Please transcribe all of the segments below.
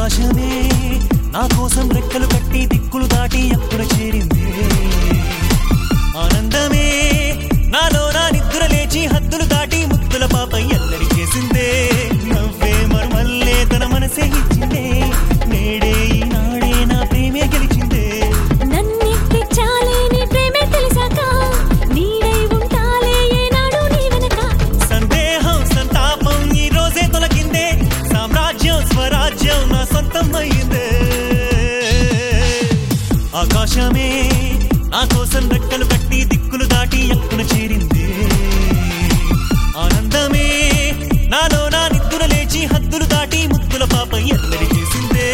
ఆకాశమే నా కోసం రెక్కలు కట్టి దిక్కులు దాటి ఎక్కడ చేరిందే ఆనందమే నాలో నా నిద్ర లేచి హద్దులు దాటి ముద్దుల పాప ఎల్లరి చేసిందే నవ్వే మర్మల్లే తన మనసే ఇచ్చిందే నేడే ఈనాడే నా ప్రేమే గెలిచిందే నన్నెత్తి చాలే నీ ప్రేమే తెలిసాక నీడై ఉంటాలే ఏనాడు నీ వెనక సందేహం సంతాపం ఈ రోజే తొలగిందే సామ్రాజ్యం స్వరాజ్యం నా సొంతం అయ్యిందే ఆకాశమే నా కోసం రెక్కలు కట్టి దిక్కులు దాటి ఎక్కున చేరిందే ఆనందమే నాలో నా నిద్ర లేచి హద్దులు దాటి ముద్దుల పాప ఎల్లరి చేసిందే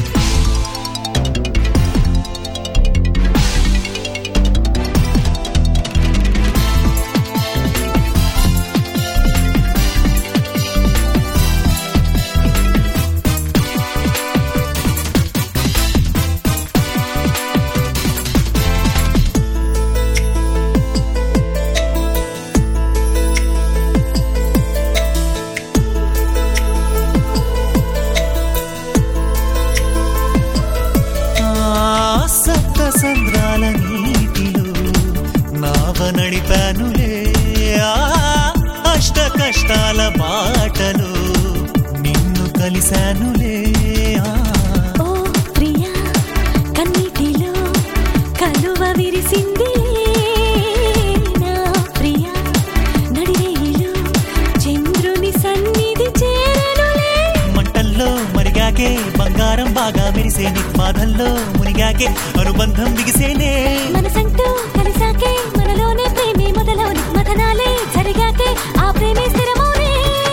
సంద్రాల నీటిలో నావ నడిపానులే అష్ట కష్టాల బాటలో నిన్ను కలిశానులే ఓ ప్రియా కన్నీటిలో కలువ విరిసింది నా ప్రియా నడిరేయిలో చంద్రుని సన్నిధి చేరనులే మంటల్లో మరిగాకే బంగారం బాగా మెరిసేని బాధల్లో మునిగాకే అనుబంధం బిగిసేనే మనసంటూ కలిసాకే మనలోనే ప్రేమే మొదలవుని మథనాలే జరిగాకే ఆ ప్రేమే స్థిరమౌనే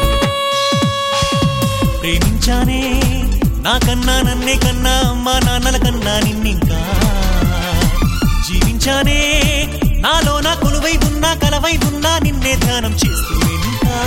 ప్రేమించానే నాకన్నా నన్నే కన్నా అమ్మా నాన్నల కన్నా నిన్నింకా జీవించానే నాలో నా కొలువై ఉన్నా కలవై ఉన్నా నిన్నే ధ్యానం చేస్తూ ఇంకా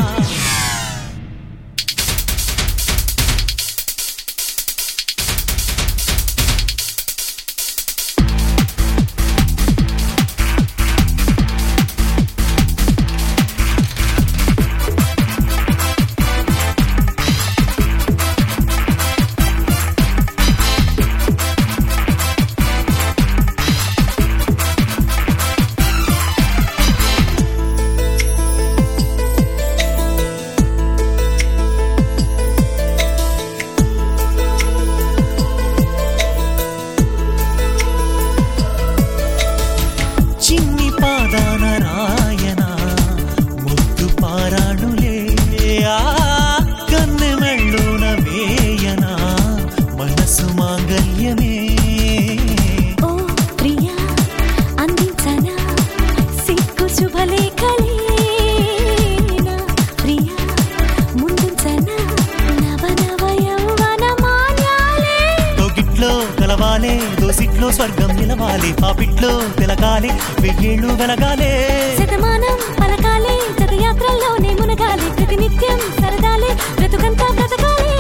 కలవాలే దోసిట్లో స్వర్గం నిలవాలి పాపిట్లో తిలకాలి వెయ్యేళ్ళు వెలగాలే శతమానం పలకాలే జతయాత్రల్లోనే మునగాలి ప్రతినిత్యం సరదాలే బ్రతుకంతా బ్రతకాలే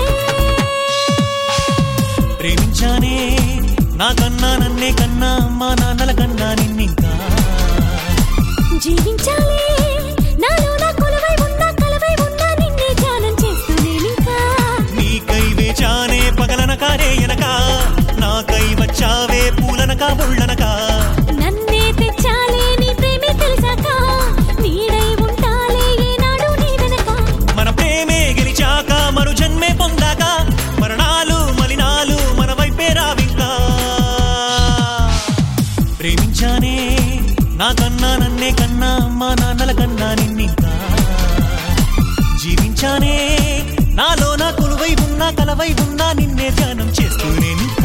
ప్రేమించానే నాకన్నా నన్నే కన్నా అమ్మా నాన్నల కన్నా నిన్నింకా జీవించాలే నాలో నా కొలువై ఉన్నా కలవై ఉన్నా నిన్నే ధ్యానం చేస్తూ నేనింకా నీకై వేచానే పగలనక రేయనక నాకై వచ్చావే పూలనక ముళ్ళనక నన్నే తెచ్చాలే నీ ప్రేమే తెలిసాక నీడై ఉంటాలే ఏనాడు నీ వెనక మన ప్రేమే గెలిచాక మరు జన్మే పొందాక మరణాలు మలినాలు మన వైపే రావింకా ప్రేమించానే నాకన్నా నన్నే కన్నా అమ్మా నాన్నల కన్నా నిన్నింకా జీవించానే నాలో నా కొలువై ఉన్నా కలవై ఉన్నా నిన్నే ధ్యానం చేస్తూ నేను